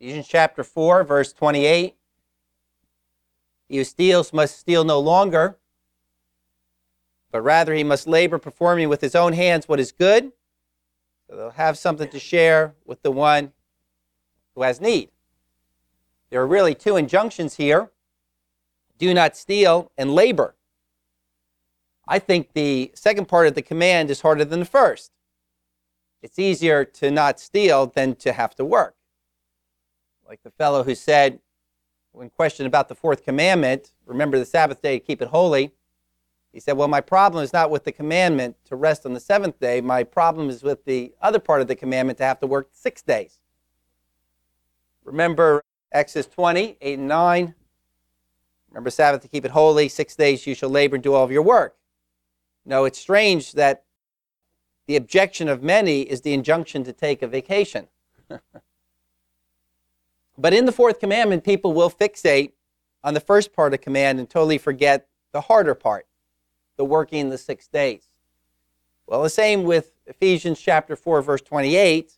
Ephesians chapter 4, verse 28. He who steals must steal no longer, but rather he must labor, performing with his own hands what is good, so they'll have something to share with the one who has need. There are really two injunctions here. Do not steal and labor. I think the second part of the command is harder than the first. It's easier to not steal than to have to work. Like the fellow who said, when questioned about the fourth commandment, remember the Sabbath day to keep it holy, he said, well, my problem is not with the commandment to rest on the seventh day. My problem is with the other part of the commandment to have to work 6 days. Remember Exodus 20, 8 and 9. Remember Sabbath to keep it holy. 6 days you shall labor and do all of your work. No, it's strange that the objection of many is the injunction to take a vacation. But in the fourth commandment, people will fixate on the first part of the command and totally forget the harder part, the working the 6 days. Well, the same with Ephesians chapter 4, verse 28.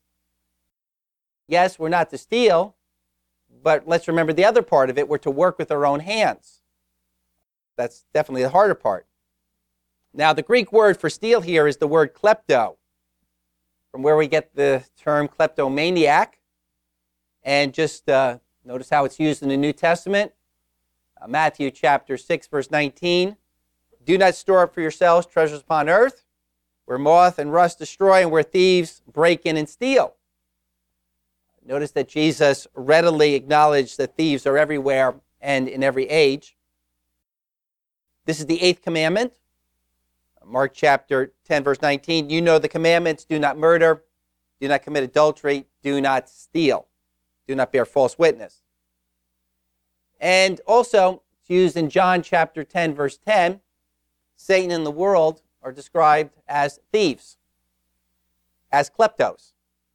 Yes, we're not to steal, but let's remember the other part of it. We're to work with our own hands. That's definitely the harder part. Now, the Greek word for steal here is the word klepto, from where we get the term kleptomaniac. And just notice how it's used in the New Testament. Matthew chapter 6, verse 19. Do not store up for yourselves treasures upon earth, where moth and rust destroy and where thieves break in and steal. Notice that Jesus readily acknowledged that thieves are everywhere and in every age. This is the eighth commandment. Mark chapter 10, verse 19. You know the commandments. Do not murder. Do not commit adultery. Do not steal. Do not bear false witness. And also, it's used in John chapter 10, verse 10. Satan and the world are described as thieves, as kleptos.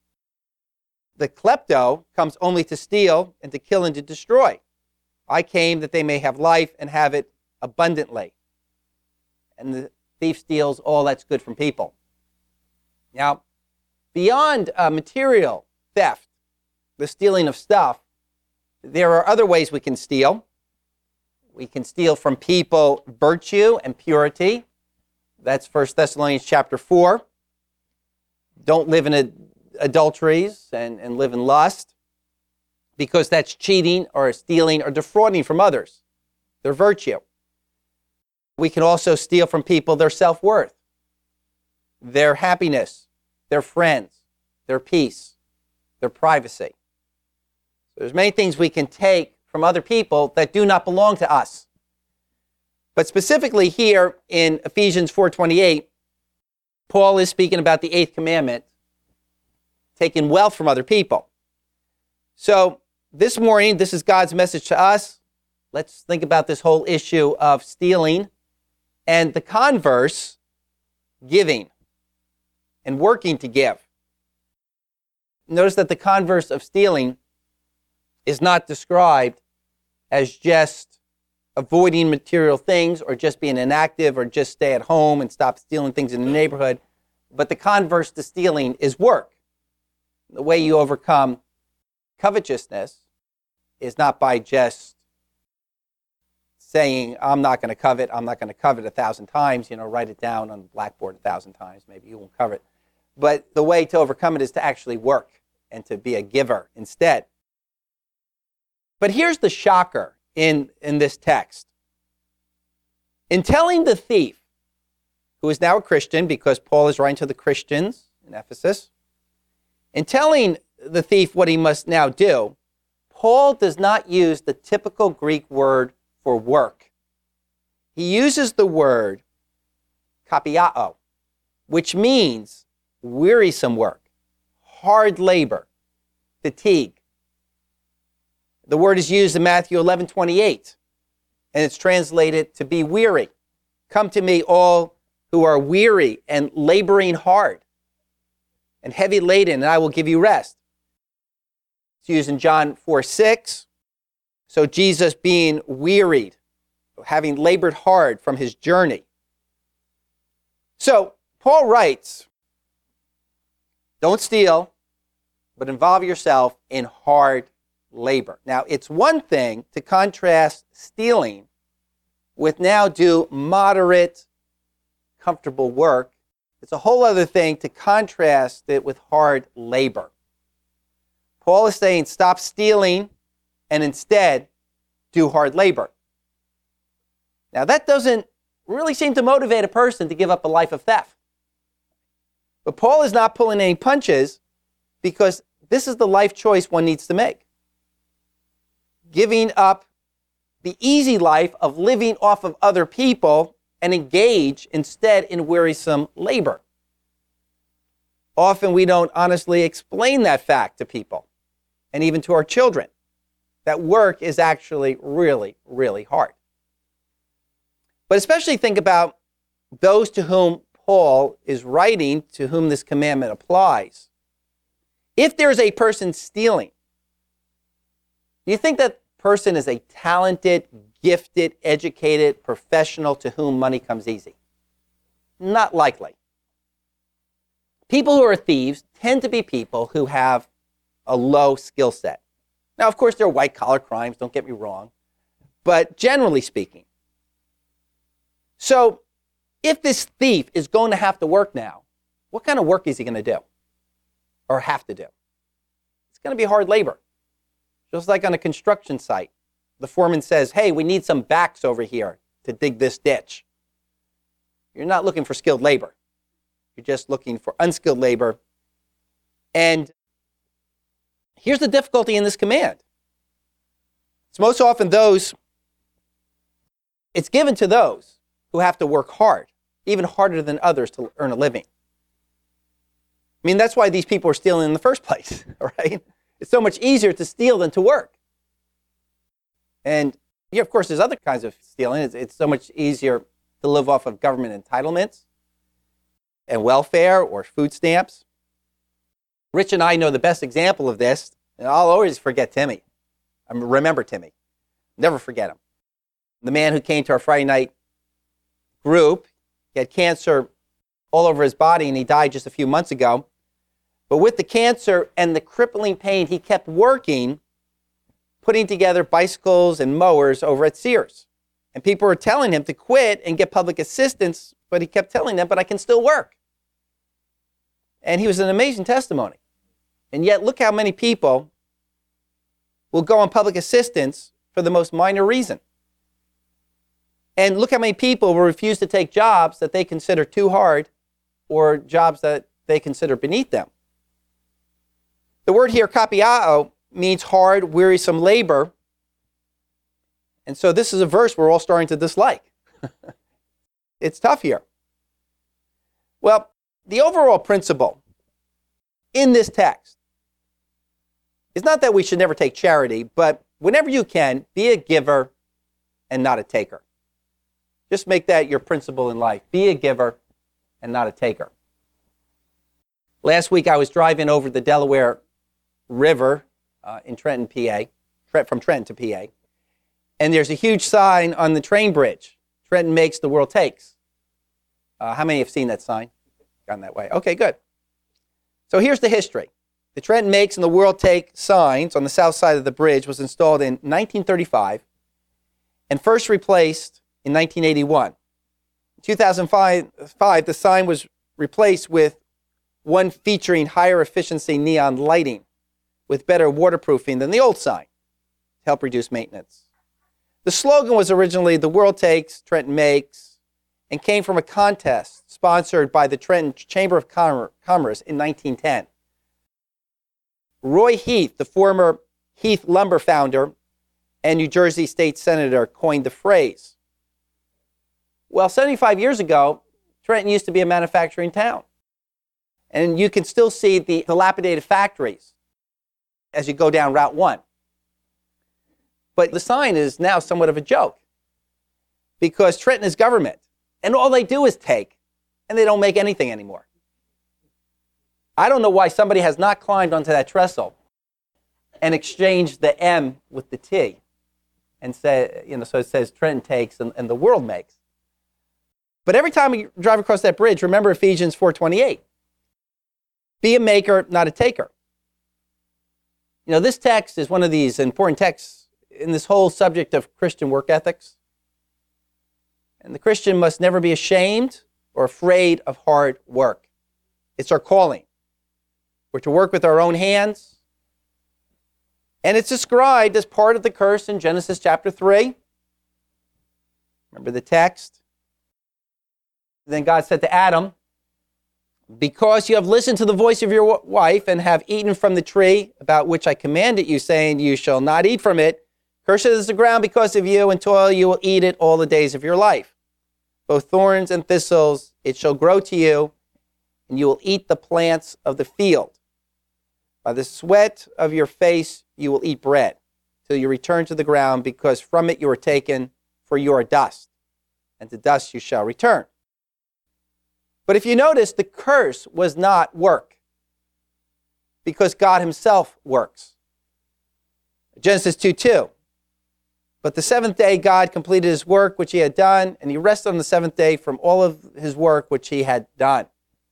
The klepto comes only to steal and to kill and to destroy. I came that they may have life and have it abundantly. And the thief steals all that's good from people. Now, beyond material theft, the stealing of stuff, there are other ways we can steal. We can steal from people virtue and purity. That's 1 Thessalonians chapter 4. Don't live in adulteries and live in lust, because that's cheating or stealing or defrauding from others, their virtue. We can also steal from people their self-worth, their happiness, their friends, their peace, their privacy. There's many things we can take from other people that do not belong to us. But specifically here in Ephesians 4:28, Paul is speaking about the eighth commandment, taking wealth from other people. So this morning, this is God's message to us. Let's think about this whole issue of stealing and the converse, giving and working to give. Notice that the converse of stealing is not described as just avoiding material things or just being inactive or just stay at home and stop stealing things in the neighborhood. But the converse to stealing is work. The way you overcome covetousness is not by just saying, I'm not going to covet 1,000 times, write it down on the blackboard 1,000 times, maybe you won't cover it. But the way to overcome it is to actually work and to be a giver instead. But here's the shocker in this text. In telling the thief, who is now a Christian, because Paul is writing to the Christians in Ephesus, in telling the thief what he must now do, Paul does not use the typical Greek word for work. He uses the word kapiao, which means wearisome work, hard labor, fatigue. The word is used in Matthew 11:28, and it's translated to be weary. Come to me, all who are weary and laboring hard and heavy laden, and I will give you rest. It's used in John 4:6. So Jesus being wearied, having labored hard from his journey. So Paul writes, don't steal, but involve yourself in hard labor. Now, it's one thing to contrast stealing with now do moderate, comfortable work. It's a whole other thing to contrast it with hard labor. Paul is saying stop stealing and instead do hard labor. Now, that doesn't really seem to motivate a person to give up a life of theft. But Paul is not pulling any punches because this is the life choice one needs to make. Giving up the easy life of living off of other people and engage instead in wearisome labor. Often we don't honestly explain that fact to people and even to our children, that work is actually really, really hard. But especially think about those to whom Paul is writing, to whom this commandment applies. If there's a person stealing, do you think that person is a talented, gifted, educated professional to whom money comes easy? Not likely. People who are thieves tend to be people who have a low skill set. Now, of course, there are white-collar crimes, don't get me wrong, but generally speaking. So, if this thief is going to have to work now, what kind of work is he going to do or have to do? It's going to be hard labor. Just like on a construction site, the foreman says, hey, we need some backs over here to dig this ditch. You're not looking for skilled labor. You're just looking for unskilled labor. And here's the difficulty in this command. It's most often it's given to those who have to work hard, even harder than others to earn a living. I mean, that's why these people are stealing in the first place, right? It's so much easier to steal than to work. And yeah, of course, there's other kinds of stealing. It's so much easier to live off of government entitlements and welfare or food stamps. Rich and I know the best example of this, and I'll always forget Timmy. I remember Timmy. Never forget him. The man who came to our Friday night group, he had cancer all over his body, and he died just a few months ago. But with the cancer and the crippling pain, he kept working, putting together bicycles and mowers over at Sears. And people were telling him to quit and get public assistance, but he kept telling them, but I can still work. And he was an amazing testimony. And yet, look how many people will go on public assistance for the most minor reason. And look how many people will refuse to take jobs that they consider too hard or jobs that they consider beneath them. The word here, kapiao, means hard, wearisome labor. And so this is a verse we're all starting to dislike. It's tough here. Well, the overall principle in this text is not that we should never take charity, but whenever you can, be a giver and not a taker. Just make that your principle in life. Be a giver and not a taker. Last week I was driving over the Delaware River in Trenton, PA, from Trenton to PA, and there's a huge sign on the train bridge. Trenton makes, the world takes. How many have seen that sign? Gone that way. Okay, good. So here's the history. The Trenton makes and the world take signs on the south side of the bridge was installed in 1935 and first replaced in 1981. In 2005, the sign was replaced with one featuring higher efficiency neon lighting with better waterproofing than the old sign to help reduce maintenance. The slogan was originally "The world takes, Trenton makes," and came from a contest sponsored by the Trenton Chamber of Commerce in 1910. Roy Heath, the former Heath Lumber founder and New Jersey state senator, coined the phrase. Well, 75 years ago, Trenton used to be a manufacturing town. And you can still see the dilapidated factories as you go down Route 1. But the sign is now somewhat of a joke because Trenton is government, and all they do is take, and they don't make anything anymore. I don't know why somebody has not climbed onto that trestle and exchanged the M with the T and said, so it says Trenton takes and the world makes. But every time you drive across that bridge, remember Ephesians 4:28. Be a maker, not a taker. You know, this text is one of these important texts in this whole subject of Christian work ethics. And the Christian must never be ashamed or afraid of hard work. It's our calling. We're to work with our own hands. And it's described as part of the curse in Genesis chapter 3. Remember the text? Then God said to Adam, because you have listened to the voice of your wife and have eaten from the tree about which I commanded you, saying, you shall not eat from it, cursed is the ground because of you, and toil you will eat it all the days of your life. Both thorns and thistles it shall grow to you, and you will eat the plants of the field. By the sweat of your face you will eat bread, till you return to the ground, because from it you are taken, for you are dust, and to dust you shall return. But if you notice, the curse was not work, because God himself works. Genesis 2:2. But the seventh day God completed his work which he had done, and he rested on the seventh day from all of his work which he had done.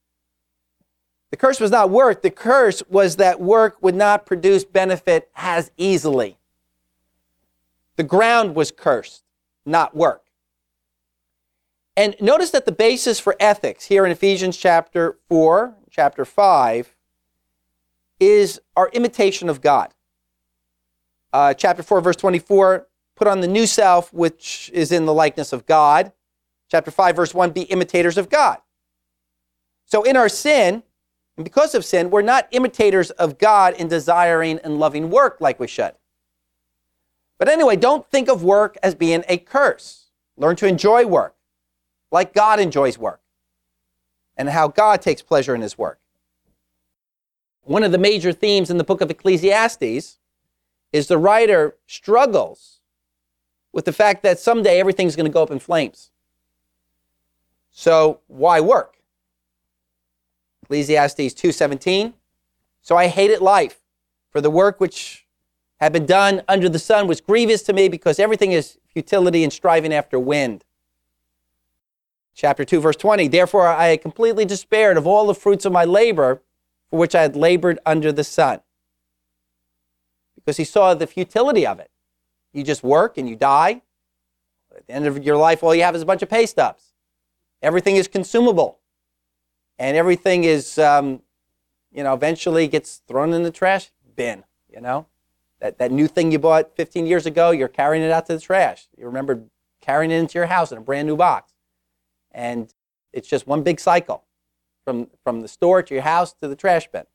The curse was not work. The curse was that work would not produce benefit as easily. The ground was cursed, not work. And notice that the basis for ethics here in Ephesians chapter 4, chapter 5, is our imitation of God. Chapter 4, verse 24, put on the new self, which is in the likeness of God. Chapter 5, verse 1, be imitators of God. So in our sin, and because of sin, we're not imitators of God in desiring and loving work like we should. But anyway, don't think of work as being a curse. Learn to enjoy work like God enjoys work and how God takes pleasure in his work. One of the major themes in the book of Ecclesiastes is the writer struggles with the fact that someday everything's going to go up in flames. So why work? Ecclesiastes 2:17. So I hated life, for the work which had been done under the sun was grievous to me, because everything is futility and striving after wind. Chapter 2, verse 20. Therefore I had completely despaired of all the fruits of my labor, for which I had labored under the sun. Because he saw the futility of it. You just work and you die. At the end of your life, all you have is a bunch of pay stubs. Everything is consumable. And everything is, eventually gets thrown in the trash bin, That new thing you bought 15 years ago, you're carrying it out to the trash. You remember carrying it into your house in a brand new box. And it's just one big cycle from the store to your house to the trash bin.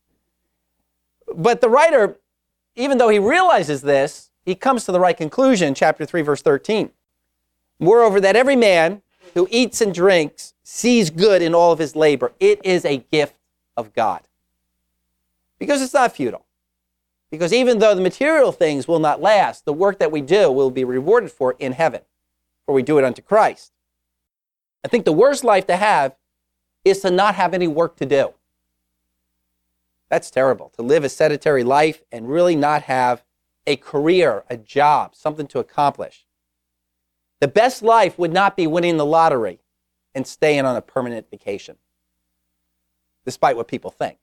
But the writer, even though he realizes this, he comes to the right conclusion, chapter 3, verse 13. Moreover, that every man who eats and drinks sees good in all of his labor. It is a gift of God. Because it's not futile. Because even though the material things will not last, the work that we do will be rewarded for in heaven, for we do it unto Christ. I think the worst life to have is to not have any work to do. That's terrible, to live a sedentary life and really not have a career, a job, something to accomplish. The best life would not be winning the lottery and staying on a permanent vacation, despite what people think.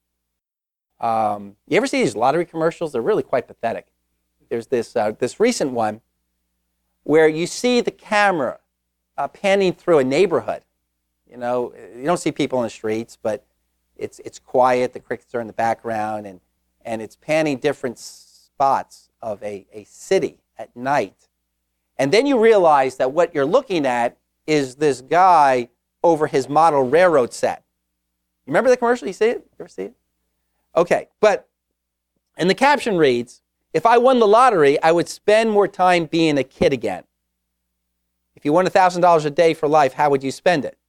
You ever see these lottery commercials? They're really quite pathetic. There's this recent one where you see the camera panning through a neighborhood. You don't see people in the streets, but it's quiet. The crickets are in the background, and it's panning different spots of a city at night. And then you realize that what you're looking at is this guy over his model railroad set. You remember the commercial? You see it? You ever see it? Okay, and the caption reads, if I won the lottery, I would spend more time being a kid again. If you won $1,000 a day for life, how would you spend it?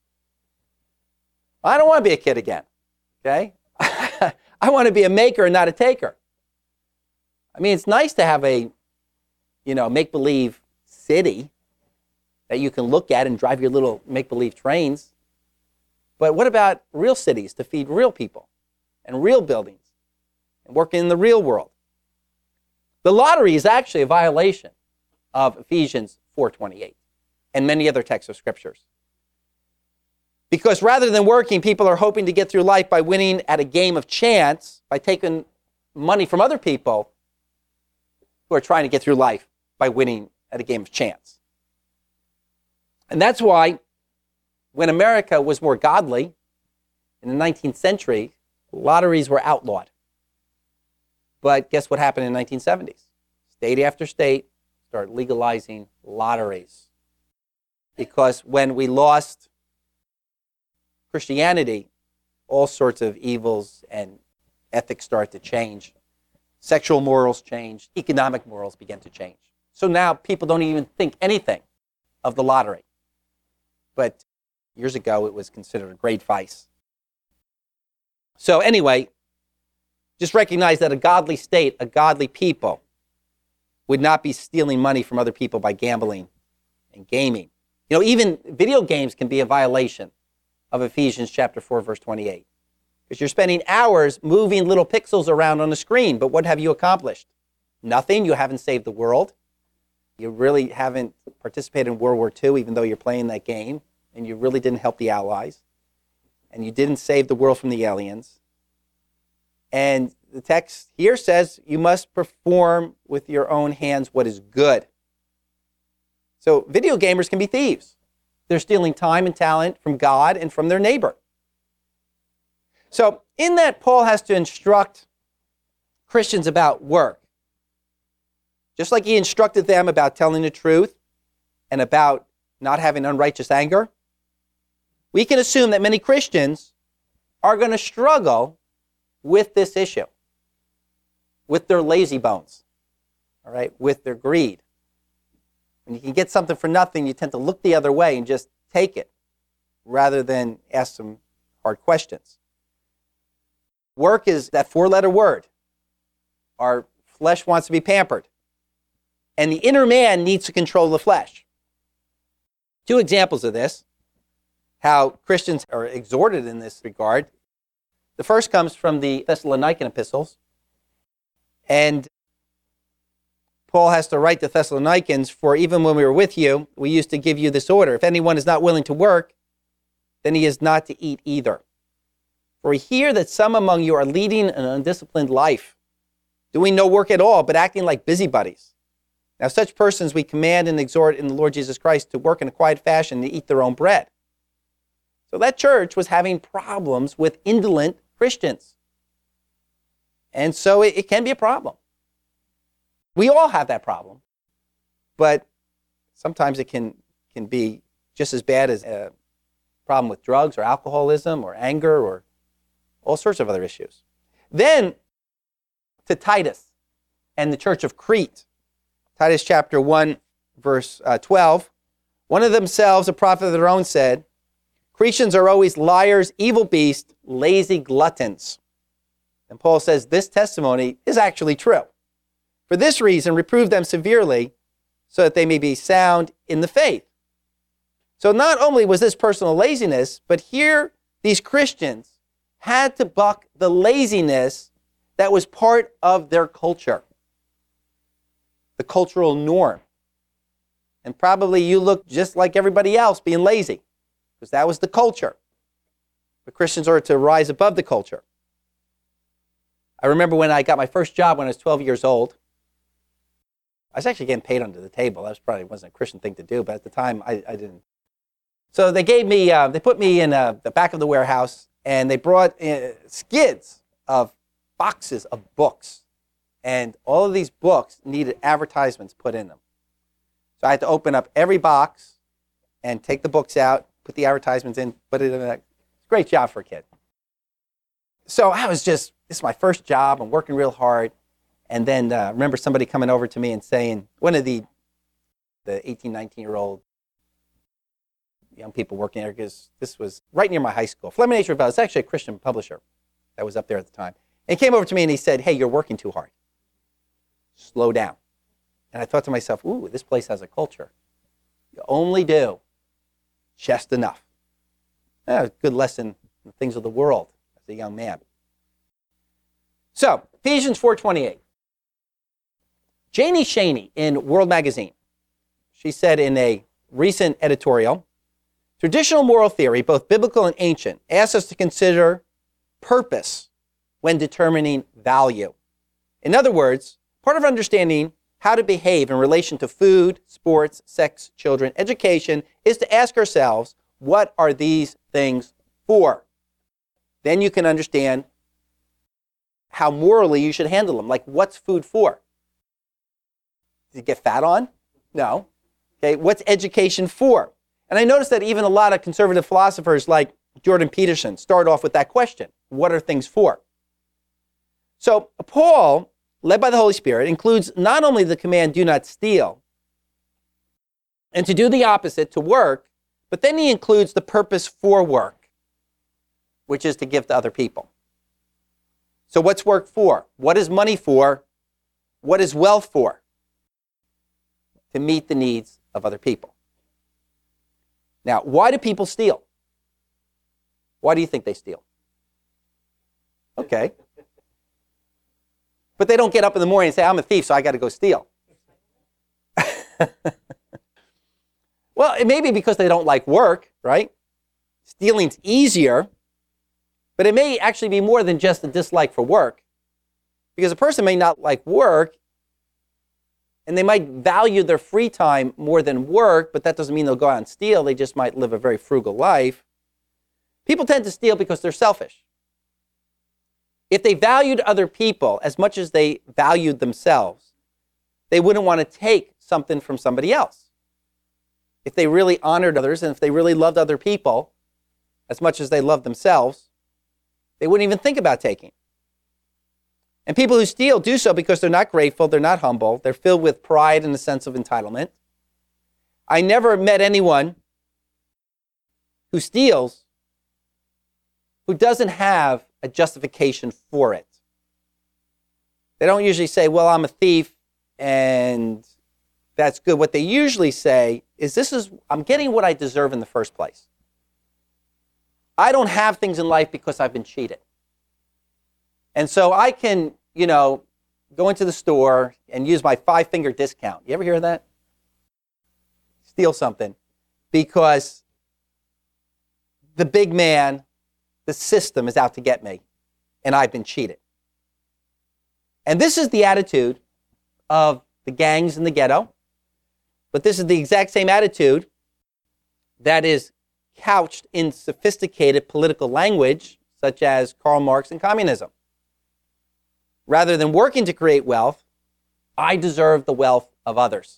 I don't want to be a kid again, okay? I want to be a maker and not a taker. I mean, it's nice to have a, make-believe city that you can look at and drive your little make-believe trains. But what about real cities to feed real people and real buildings and working in the real world? The lottery is actually a violation of Ephesians 4:28 and many other texts of scriptures. Because rather than working, people are hoping to get through life by winning at a game of chance, by taking money from other people who are trying to get through life by winning at a game of chance. And that's why when America was more godly in the 19th century, lotteries were outlawed. But guess what happened in the 1970s? State after state started legalizing lotteries. Because when we lost Christianity, all sorts of evils and ethics started to change. Sexual morals changed. Economic morals began to change. So now people don't even think anything of the lottery. But years ago, it was considered a great vice. So anyway, just recognize that a godly state, a godly people, would not be stealing money from other people by gambling and gaming. You know, even video games can be a violation of Ephesians chapter 4, verse 28. Because you're spending hours moving little pixels around on the screen, but what have you accomplished? Nothing. You haven't saved the world. You really haven't participated in World War II, even though you're playing that game, and you really didn't help the Allies, and you didn't save the world from the aliens. And the text here says you must perform with your own hands what is good. So video gamers can be thieves. They're stealing time and talent from God and from their neighbor. So in that, Paul has to instruct Christians about work. Just like he instructed them about telling the truth and about not having unrighteous anger, we can assume that many Christians are going to struggle with this issue, with their lazy bones, all right, with their greed. When you can get something for nothing, you tend to look the other way and just take it rather than ask some hard questions. Work is that four-letter word. Our flesh wants to be pampered. And the inner man needs to control the flesh. Two examples of this, how Christians are exhorted in this regard. The first comes from the Thessalonican epistles. And Paul has to write to Thessalonians, for even when we were with you, we used to give you this order. If anyone is not willing to work, then he is not to eat either. For we hear that some among you are leading an undisciplined life, doing no work at all, but acting like busybodies. Now such persons we command and exhort in the Lord Jesus Christ to work in a quiet fashion and to eat their own bread. So that church was having problems with indolent Christians. And so it can be a problem. We all have that problem. But sometimes it can be just as bad as a problem with drugs or alcoholism or anger or all sorts of other issues. Then to Titus and the church of Crete. Titus chapter 1, verse 12. One of themselves, a prophet of their own, said, Cretans are always liars, evil beasts, lazy gluttons. And Paul says this testimony is actually true. For this reason, reprove them severely so that they may be sound in the faith. So not only was this personal laziness, but here these Christians had to buck the laziness that was part of their culture, the cultural norm. And probably you look just like everybody else being lazy, because that was the culture. But Christians are to rise above the culture. I remember when I got my first job when I was 12 years old. I was actually getting paid under the table. That wasn't a Christian thing to do, but at the time I didn't. So they put me in the back of the warehouse, and they brought skids of boxes of books. And all of these books needed advertisements put in them. So I had to open up every box and take the books out, put the advertisements in, put it in. It's a great job for a kid. So this is my first job. I'm working real hard. And then I remember somebody coming over to me and saying, one of the 18, 19-year-old young people working there, because this was right near my high school. Fleming H. Revell is actually a Christian publisher that was up there at the time. And he came over to me and he said, hey, you're working too hard. Slow down. And I thought to myself, ooh, this place has a culture. You only do just enough. A good lesson in the things of the world as a young man. So, Ephesians 4:28. Janie Shaney in World Magazine, she said in a recent editorial, traditional moral theory, both biblical and ancient, asks us to consider purpose when determining value. In other words, part of understanding how to behave in relation to food, sports, sex, children, education is to ask ourselves, what are these things for? Then you can understand how morally you should handle them. Like, what's food for? Does it get fat on? No. Okay, what's education for? And I noticed that even a lot of conservative philosophers like Jordan Peterson start off with that question. What are things for? So Paul, led by the Holy Spirit, includes not only the command, do not steal, and to do the opposite, to work, but then he includes the purpose for work, which is to give to other people. So what's work for? What is money for? What is wealth for? To meet the needs of other people. Now, why do people steal? Why do you think they steal? Okay. But they don't get up in the morning and say, I'm a thief, so I got to go steal. Well, it may be because they don't like work, right? Stealing's easier, but it may actually be more than just a dislike for work. Because a person may not like work, and they might value their free time more than work, but that doesn't mean they'll go out and steal. They just might live a very frugal life. People tend to steal because they're selfish. If they valued other people as much as they valued themselves, they wouldn't want to take something from somebody else. If they really honored others and if they really loved other people as much as they loved themselves, they wouldn't even think about taking. And people who steal do so because they're not grateful, they're not humble, they're filled with pride and a sense of entitlement. I never met anyone who steals who doesn't have a justification for it. They don't usually say, well, I'm a thief and that's good. What they usually say is, I'm getting what I deserve in the first place. I don't have things in life because I've been cheated. And so I can, go into the store and use my 5-finger discount. You ever hear of that? Steal something because the big man, the system is out to get me, and I've been cheated. And this is the attitude of the gangs in the ghetto, but this is the exact same attitude that is couched in sophisticated political language, such as Karl Marx and communism. Rather than working to create wealth, I deserve the wealth of others.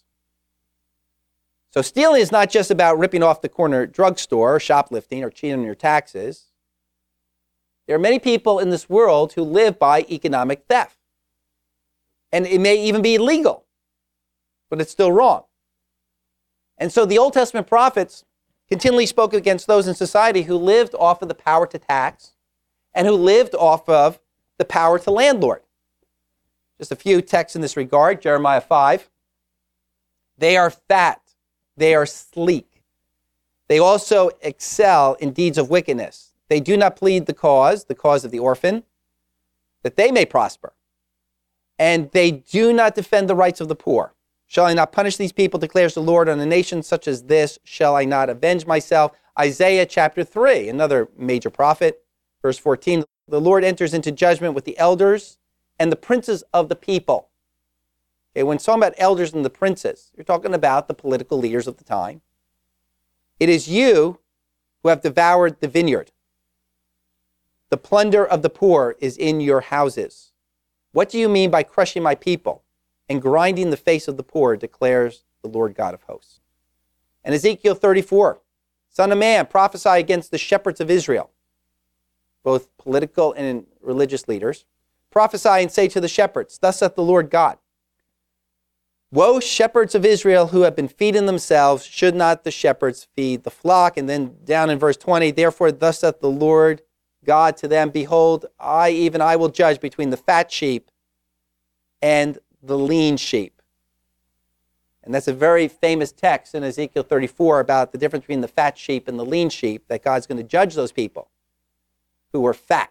So stealing is not just about ripping off the corner drugstore, or shoplifting, or cheating on your taxes. There are many people in this world who live by economic theft. And it may even be illegal, but it's still wrong. And so the Old Testament prophets continually spoke against those in society who lived off of the power to tax and who lived off of the power to landlord. Just a few texts in this regard. Jeremiah 5. They are fat. They are sleek. They also excel in deeds of wickedness. They do not plead the cause of the orphan, that they may prosper. And they do not defend the rights of the poor. Shall I not punish these people, declares the Lord, on a nation such as this? Shall I not avenge myself? Isaiah chapter 3, another major prophet, verse 14. The Lord enters into judgment with the elders and the princes of the people. Okay, when talking about elders and the princes, you're talking about the political leaders of the time. It is you who have devoured the vineyard. The plunder of the poor is in your houses. What do you mean by crushing my people and grinding the face of the poor, declares the Lord God of hosts. And Ezekiel 34, Son of man, prophesy against the shepherds of Israel, both political and religious leaders. Prophesy and say to the shepherds, thus saith the Lord God, woe, shepherds of Israel who have been feeding themselves, should not the shepherds feed the flock? And then down in verse 20, therefore thus saith the Lord God to them, behold, I will judge between the fat sheep and the lean sheep. And that's a very famous text in Ezekiel 34 about the difference between the fat sheep and the lean sheep, that God's going to judge those people who were fat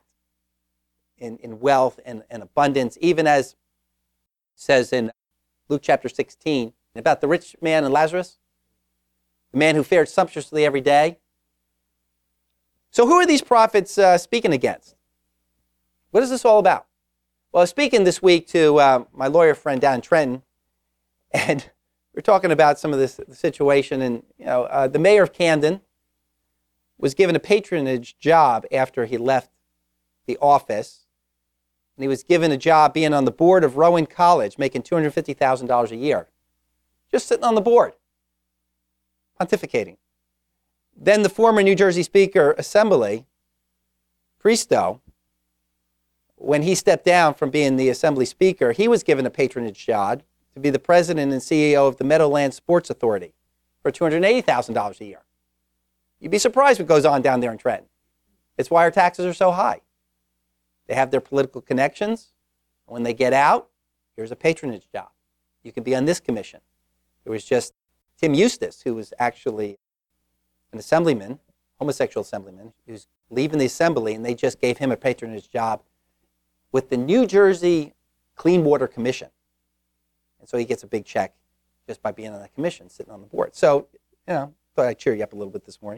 in wealth and abundance, even as it says in Luke chapter 16 about the rich man and Lazarus, the man who fared sumptuously every day. So who are these prophets speaking against? What is this all about? Well, I was speaking this week to my lawyer friend down in Trenton, And we're talking about some of this situation. And the mayor of Camden was given a patronage job after he left the office. And he was given a job being on the board of Rowan College, making $250,000 a year. Just sitting on the board, pontificating. Then the former New Jersey Speaker Assembly, Pristo, when he stepped down from being the Assembly Speaker, he was given a patronage job to be the president and CEO of the Meadowlands Sports Authority for $280,000 a year. You'd be surprised what goes on down there in Trenton. It's why our taxes are so high. They have their political connections. When they get out, here's a patronage job. You can be on this commission. It was just Tim Eustace, who was actually an assemblyman, homosexual assemblyman, who's leaving the assembly, and they just gave him a patronage job with the New Jersey Clean Water Commission. And so he gets a big check just by being on that commission, sitting on the board. So, thought I'd cheer you up a little bit this morning.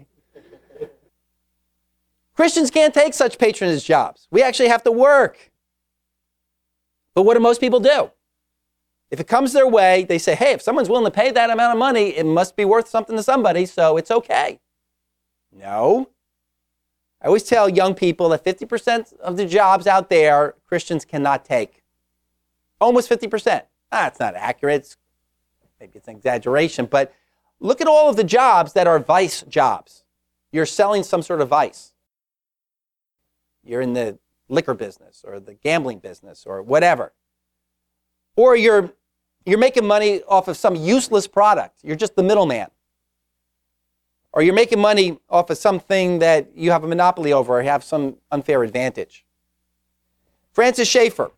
Christians can't take such patronage jobs. We actually have to work. But what do most people do? If it comes their way, they say, hey, if someone's willing to pay that amount of money, it must be worth something to somebody, so it's okay. No. I always tell young people that 50% of the jobs out there, Christians cannot take. Almost 50%. It's not accurate. Maybe it's an exaggeration, but look at all of the jobs that are vice jobs. You're selling some sort of vice. You're in the liquor business or the gambling business or whatever. Or you're making money off of some useless product. You're just the middleman. Or you're making money off of something that you have a monopoly over or have some unfair advantage. Francis Schaeffer.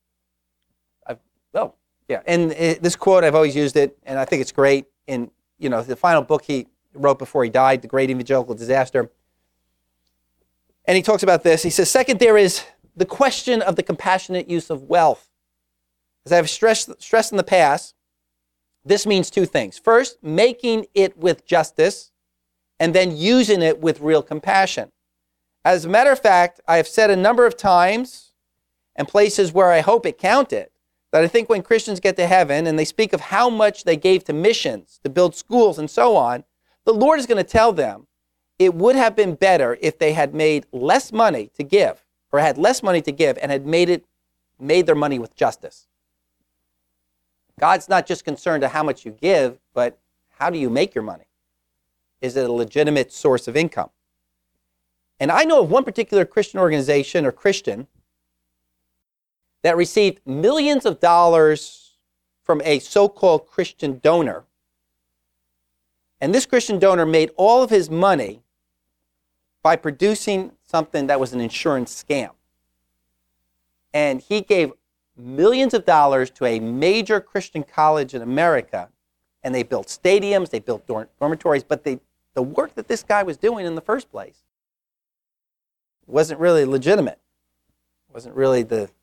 And this quote, I've always used it, and I think it's great. In the final book he wrote before he died, The Great Evangelical Disaster. And he talks about this. He says, second, there is the question of the compassionate use of wealth. As I've stressed in the past, this means two things. First, making it with justice, and then using it with real compassion. As a matter of fact, I have said a number of times, and places where I hope it counted, that I think when Christians get to heaven and they speak of how much they gave to missions, to build schools and so on, the Lord is going to tell them it would have been better if they had made less money to give, or had less money to give and had made their money with justice. God's not just concerned to how much you give, but how do you make your money? Is it a legitimate source of income? And I know of one particular Christian organization or Christian that received millions of dollars from a so-called Christian donor. And this Christian donor made all of his money by producing something that was an insurance scam. And he gave millions of dollars to a major Christian college in America, and they built stadiums, they built dormitories, but the work that this guy was doing in the first place wasn't really legitimate. Wasn't really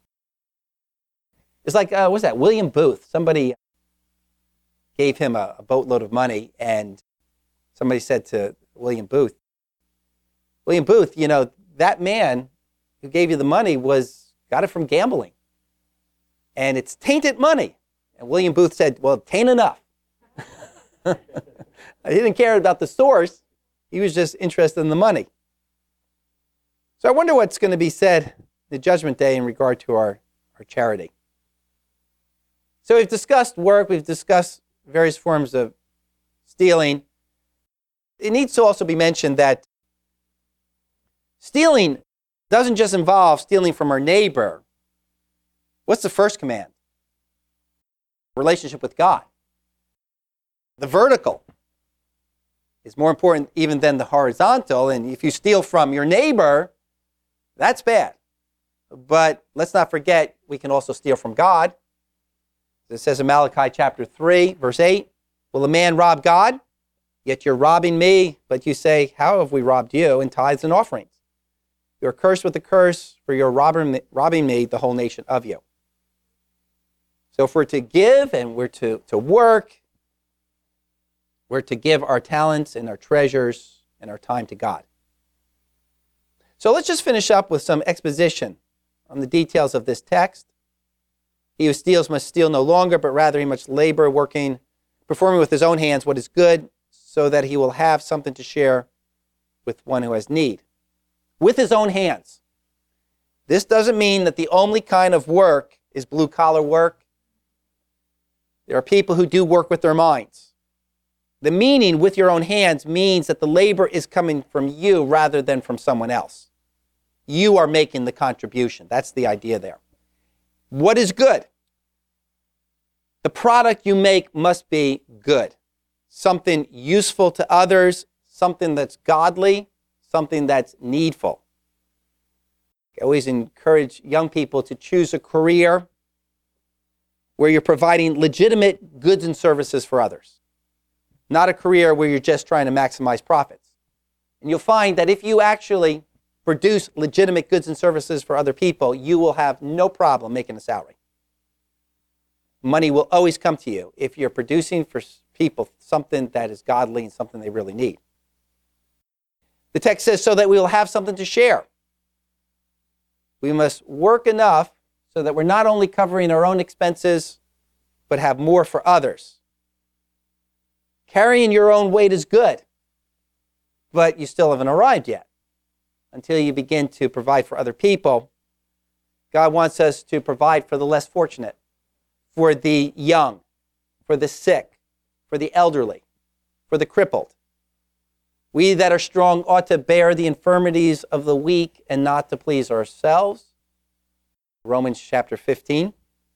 it's like, what was that, William Booth. Somebody gave him a boatload of money, and somebody said to William Booth, that man who gave you the money got it from gambling. And it's tainted money. And William Booth said, well, it ain't enough. He didn't care about the source. He was just interested in the money. So I wonder what's going to be said the Judgment Day in regard to our charity. So we've discussed work. We've discussed various forms of stealing. It needs to also be mentioned that stealing doesn't just involve stealing from our neighbor. What's the first command? Relationship with God. The vertical is more important even than the horizontal. And if you steal from your neighbor, that's bad. But let's not forget, we can also steal from God. It says in Malachi chapter 3, verse 8, will a man rob God? Yet you're robbing me. But you say, how have we robbed you? In tithes and offerings. You are cursed with a curse, for you're robbing me, the whole nation of you. So if we're to give and we're to work, we're to give our talents and our treasures and our time to God. So let's just finish up with some exposition on the details of this text. He who steals must steal no longer, but rather he must labor, performing with his own hands what is good, so that he will have something to share with one who has need. With his own hands. This doesn't mean that the only kind of work is blue-collar work. There are people who do work with their minds. The meaning with your own hands means that the labor is coming from you rather than from someone else. You are making the contribution. That's the idea there. What is good? The product you make must be good. Something useful to others, something that's godly, something that's needful. I always encourage young people to choose a career where you're providing legitimate goods and services for others, not a career where you're just trying to maximize profits. And you'll find that if you actually produce legitimate goods and services for other people, you will have no problem making a salary. Money will always come to you if you're producing for people something that is godly and something they really need. The text says, so that we will have something to share. We must work enough so that we're not only covering our own expenses, but have more for others. Carrying your own weight is good, but you still haven't arrived yet. Until you begin to provide for other people, God wants us to provide for the less fortunate, for the young, for the sick, for the elderly, for the crippled. We that are strong ought to bear the infirmities of the weak and not to please ourselves. Romans chapter 15.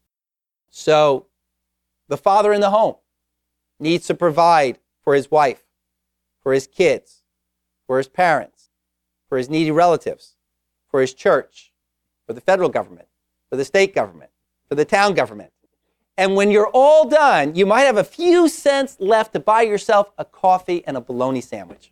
So the father in the home needs to provide for his wife, for his kids, for his parents, for his needy relatives, for his church, for the federal government, for the state government, for the town government. And when you're all done, you might have a few cents left to buy yourself a coffee and a bologna sandwich.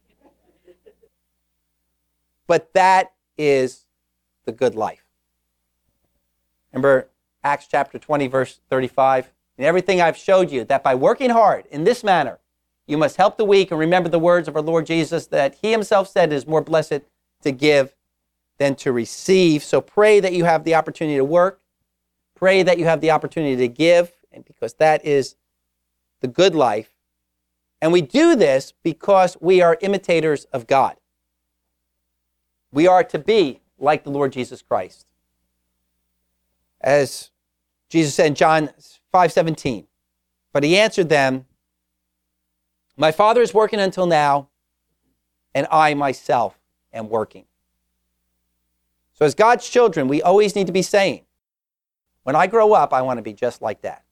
But that is the good life. Remember Acts chapter 20, verse 35? And everything I've showed you, that by working hard in this manner, you must help the weak and remember the words of our Lord Jesus, that he himself said it is more blessed to give than to receive. So pray that you have the opportunity to work. Pray that you have the opportunity to give, and because that is the good life. And we do this because we are imitators of God. We are to be like the Lord Jesus Christ. As Jesus said in John 5:17, but he answered them, my Father is working until now, and I myself am working. So as God's children, we always need to be saying, when I grow up, I want to be just like that.